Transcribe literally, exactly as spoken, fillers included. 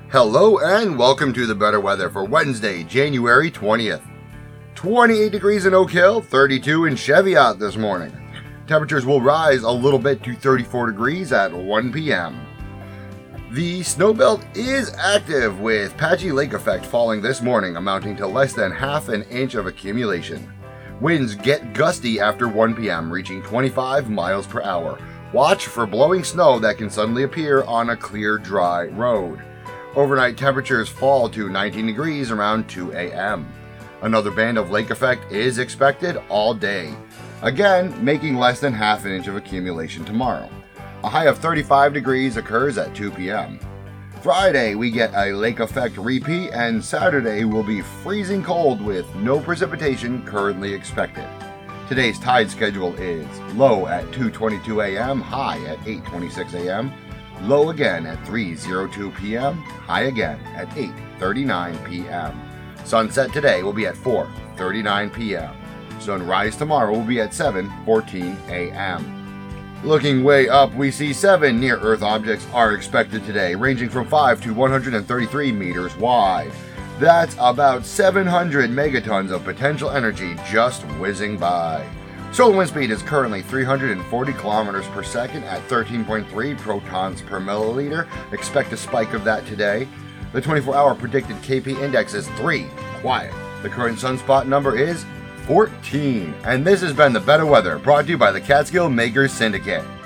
Hello and welcome to the better weather for Wednesday, January twentieth. twenty-eight degrees in Oak Hill, thirty-two in Cheviot this morning. Temperatures will rise a little bit to thirty-four degrees at one p m The snow belt is active with patchy lake effect falling this morning, amounting to less than half an inch of accumulation. Winds get gusty after one p m, reaching twenty-five miles per hour. Watch for blowing snow that can suddenly appear on a clear, dry road. Overnight temperatures fall to nineteen degrees around two a m Another band of lake effect is expected all day, again making less than half an inch of accumulation tomorrow. A high of thirty-five degrees occurs at two p m Friday we get a lake effect repeat, and Saturday will be freezing cold with no precipitation currently expected. Today's tide schedule is low at two twenty-two a m, high at eight twenty-six a m Low again at three oh two p m, high again at eight thirty-nine p m Sunset today will be at four thirty-nine p m Sunrise tomorrow will be at seven fourteen a m Looking way up, we see seven near-Earth objects are expected today, ranging from five to one hundred thirty-three meters wide. That's about seven hundred megatons of potential energy just whizzing by. Solar wind speed is currently three hundred forty kilometers per second at thirteen point three protons per milliliter. Expect a spike of that today. The twenty-four hour predicted K P index is three, quiet. The current sunspot number is fourteen. And this has been the better weather, brought to you by the Catskill Makers Syndicate.